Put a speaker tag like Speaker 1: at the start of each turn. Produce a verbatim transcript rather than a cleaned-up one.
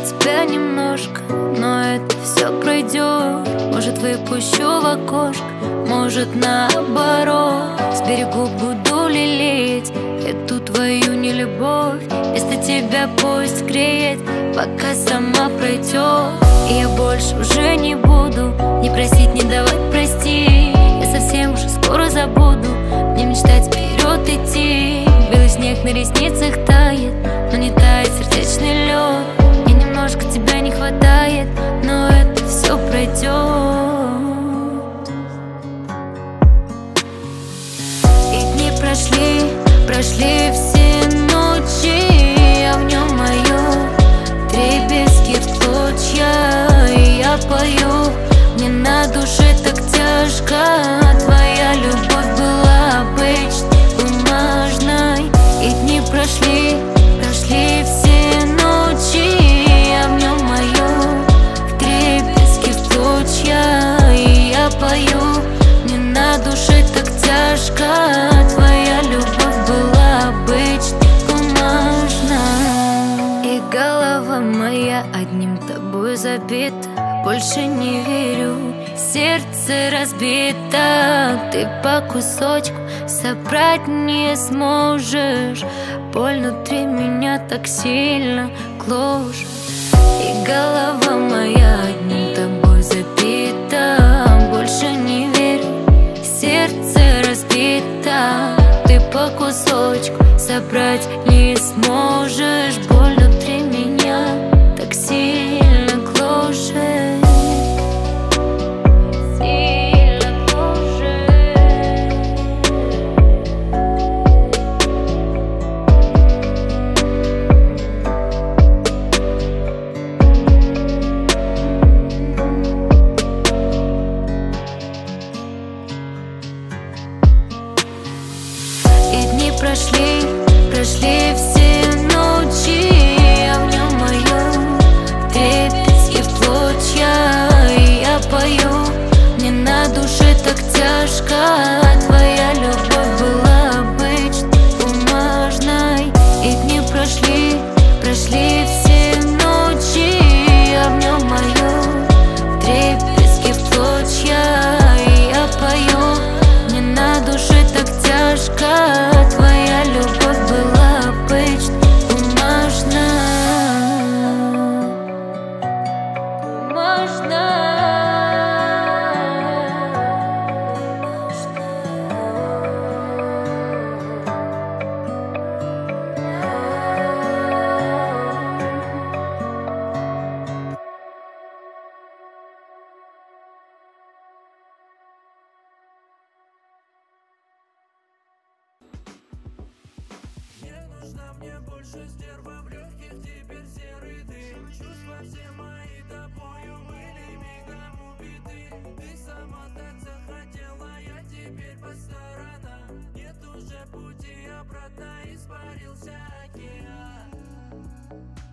Speaker 1: тебя немножко, но это все пройдет. Может, выпущу в окошко, может, наоборот. Сберегу, буду лелеять эту твою нелюбовь. Вместо тебя пусть греет, пока сама пройдет. И я больше уже не буду не просить, не давать прости. Я совсем уже скоро забуду, мне мечтать вперед идти. Белый снег на ресницах тает, но не тает сердечный лед. Мне немножко тебя не хватает, но это все пройдет. И дни прошли, прошли все ночи, а в нем мое дребезги в клочья. И я пою, мне на душе так тяжко. Твоя любовь была обычной, бумажной. И дни прошли, прошли все ночи, а в нем мое вдребезги в клочья. И я пою, мне на душе так тяжко. Твоя любовь была обычной, бумажной. И голова моя одним тобой забита, больше не верю, сердце разбито. Ты по кусочку собрать не сможешь. Боль внутри меня так сильно гложет. И голова моя одним тобой забита, больше не верю, сердце разбито. Ты по кусочку собрать не сможешь. Боль внутри меня так сильно гложет. Прошли, прошли все ночи, а в нем мое дребезги в клочья. И я пою, мне на душе так тяжко. Твоя любовь была обычной, бумажной. И дни прошли, прошли все ночи, а в нем мое дребезги в клочья. И я пою, мне на душе так тяжко. Твоя любовь была обычной, бумажной, бумажной.
Speaker 2: Мне больше стерва, в легких теперь серый дым. Чувства все мои тобой